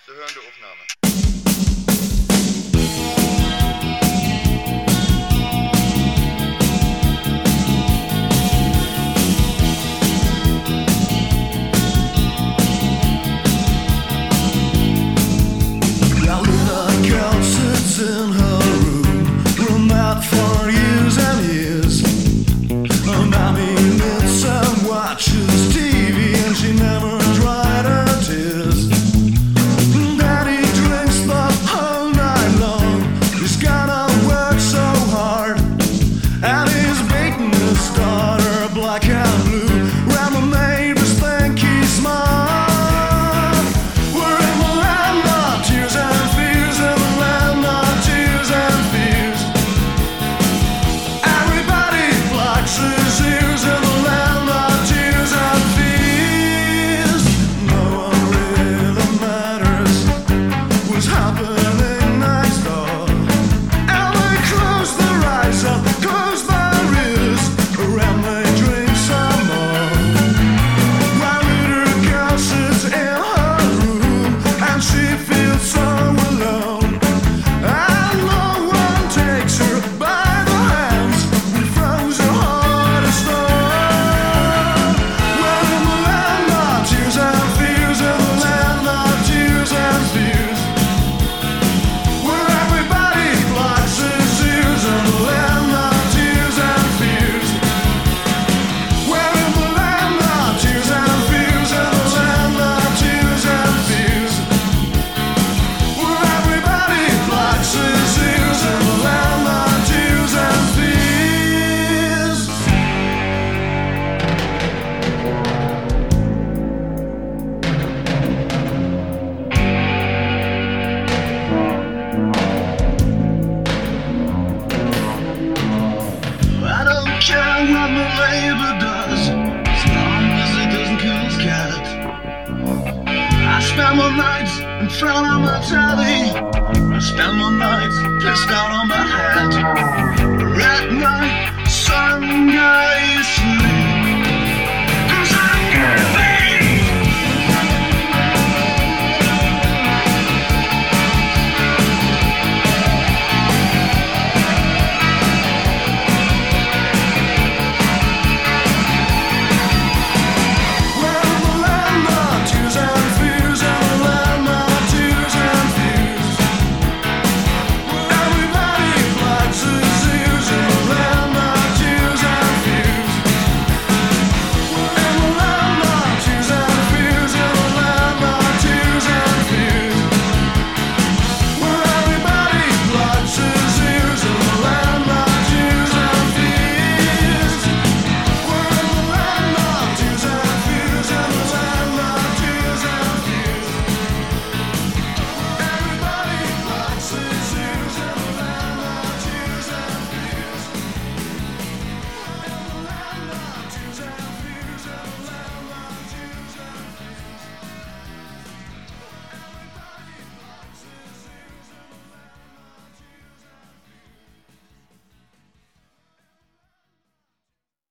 Sie hören die Aufnahme. In her room out for years and years. Mommy knits and watches TV, and she never dried her tears. Daddy drinks the whole night long. He's gotta work so hard, and he's beating his daughter black and blue. When the neighbors think he's smart. We're in the land of tears and fears, in the land of tears and fears. Everybody blocks his ears in the land of tears and fears. No one really matters what's happening next door, and they close their eyes and close their ears, and they drink some more. While little girl sits in her room, and she feels so alone, and no one takes her by the hands. We froze her heart of stone. We're in the land of tears and fears, in the land of tears and fears, where everybody blocks his ears, in the land of tears and fears. We're in the land of tears and fears, in the land of tears and fears, where everybody blocks his ears, in the land of tears and fears. I don't care what my neighbor does, as long as it doesn't kill his cat. I spend my nights in front of my telly. I spend my nights pissed out on my hat. At night, sun guys